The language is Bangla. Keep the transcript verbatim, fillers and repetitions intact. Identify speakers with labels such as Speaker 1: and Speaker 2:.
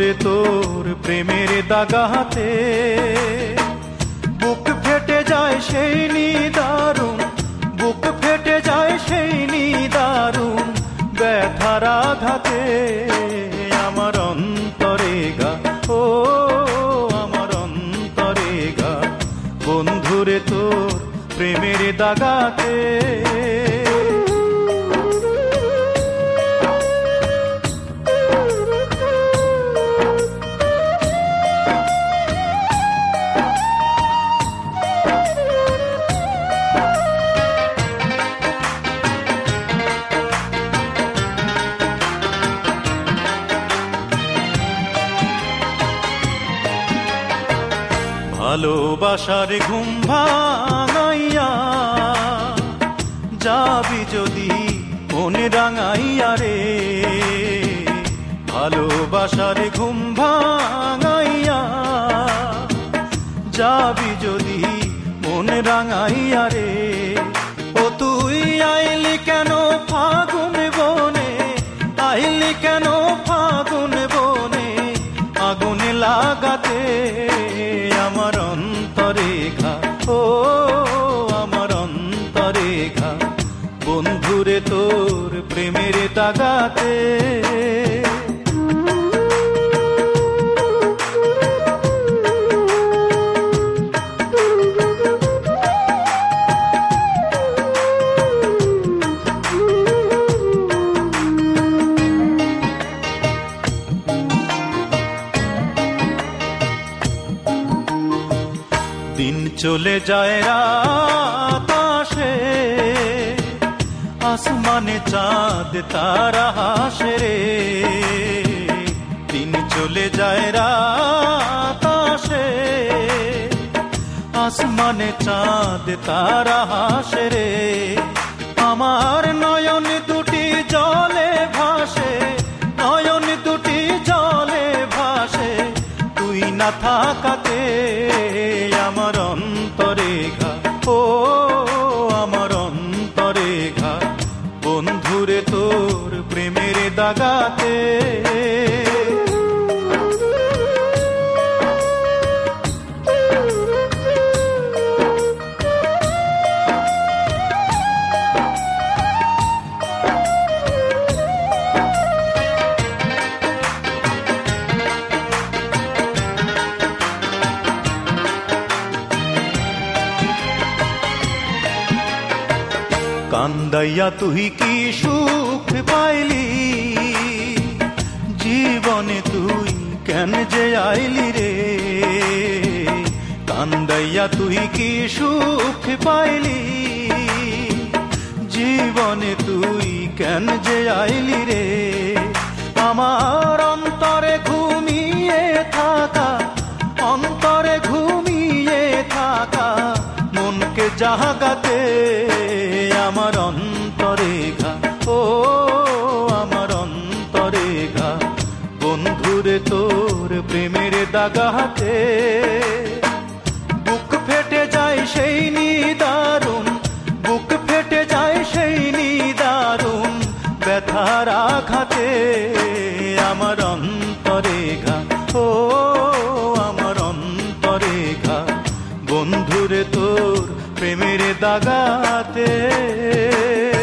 Speaker 1: বন্ধুরে তোর প্রেমের দাগাতে বুক ফেটে যায় সেই নিদারুণ, বুক ফেটে যায় সেই নিদারুণ ব্যথার আঘাতে। আমার অন্তরে গা, ও আমার অন্তরে গা, বন্ধুরে তোর প্রেমের দাগাতে। ভালোবাসার ঘুম ভাঙাইয়া যাবি যদি মনে রাঙাইয়া রে, ভালোবাসার ঘুম ভাঙাইয়া যাবি যদি মনে রাঙাইয়া রে। ও তুই আইলি কেন ফাগুন বনে, আইলি কেন ফাগুন বনে আগুন লাগাতে। আমার অন্তরে ঘা, ও আমার অন্তরে ঘা, বন্ধুরে তোর প্রেমের দাগাতে। দিন চলে যায় রাত আসে, আসমানে চাঁদ তারা হাসে রে। দিন চলে যায় রাত আসে, আসমানে চাঁদ তারা হাসে রে। আমার নয়ন দুটি জলে ভাসে, নয়ন দুটি জলে ভাসে তুই না থাকাতে। আমার অন্তরে ঘা, ও আমার অন্তরে ঘা, বন্ধুরে তোর প্রেমের দাগাতে। কান্দাইয়া তুই কি সুখ পাইলি, জীবনে তুই কেন যে আইলি রে। কান্দাইয়া তুই কি সুখ পাইলি, জীবনে তুই কেন যে আইলি রে। আমার অন্তরে ঘুমিয়ে থাকা, অন্তরে ঘুমিয়ে থাকা মনকে জাগাতে। আমার অন্তরে ঘা, ও আমার অন্তরে ঘা, বন্ধুরে তোর প্রেমের দাগাতে। বুক ফেটে যায় সেই নিদারুণ, বুক ফেটে যায় সেই নিদারুণ ব্যথার আঘাতে। আমার অন্তরে ঘা, ও আমার অন্তরে ঘা, বন্ধুরে তোর প্রেমের দাগাতে।